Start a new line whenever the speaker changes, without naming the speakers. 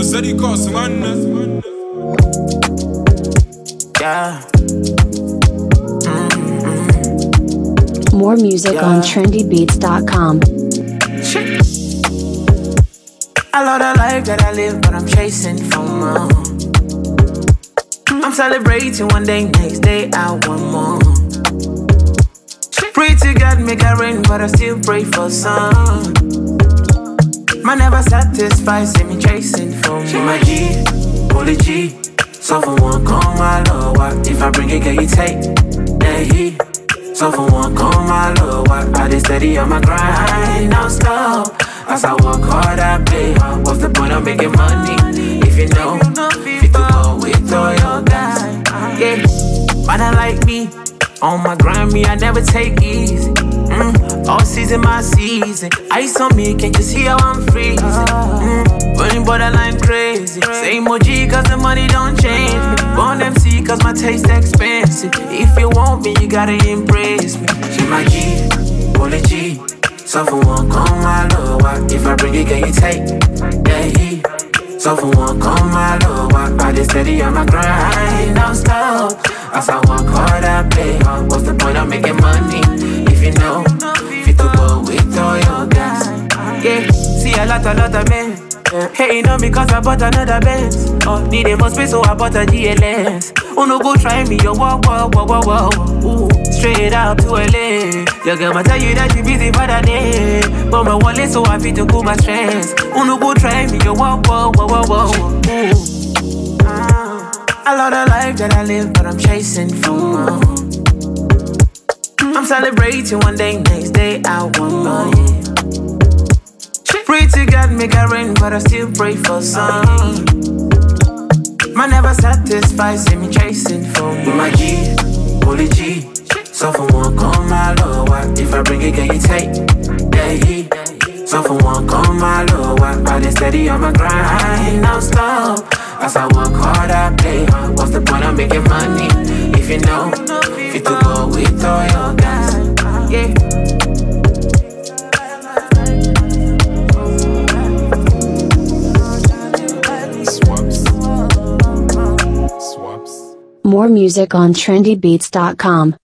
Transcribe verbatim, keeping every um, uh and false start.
Yeah.
More music yeah. on trendy beats dot com.
I love the life that I live, but I'm chasing for more. I'm celebrating one day, next day I want more. Pray to God make it rain, but I still pray for sun. Man never satisfied, see me chasing for more. She my G, holy G. So for one, call my love. What if I bring it, can you take? Yeah, he. So for one, call my love. What I just steady on my grind, now stop. As I work hard, I play hard. What's the point of making money if you know if you go with all your guys? Yeah, man, I like me. On my grind, me, I never take easy. Mm, all season, my season. Ice on me, can't you see how I'm freezing? Mm, running borderline crazy. Same O G, cause the money don't change me. Born M C, cause my taste expensive. If you want me, you gotta embrace me. She my G, holy G. So for one, call my love. What if I bring it, can you take? Yeah, he. So for one, call my love. What I just steady on my grind, don't stop. As I work hard, I play hard. What's the point of making money if you know if you to go with all your guys? Yeah, see a lot, a lot of men hating on me cause I bought another Benz. Oh, needing more space, so I bought a G L S. Oh no, go try me, yo, whoa, whoa, whoa, whoa, whoa. Ooh, straight out to L A. Your girl might tell you that you busy for the day, but my wallet so happy to cool my stress. Oh no, go try me, yo, whoa, whoa, whoa, whoa, whoa. Ooh. I love the life that I live, but I'm chasing for more. I'm celebrating one day, next day I want more. Yeah. Pray to God make it rain, but I still pray for sun. Man never satisfied, see me chasing for more. My G, holy G. So for one, call my love. What if I bring it, can you take? Yeah, he. So for one, call my love. What I just steady on my grind, now stop. As I work hard, I play hard. What's the point of making money if you know if you to go with all your guys? Yeah.
More music on trendy beats dot com.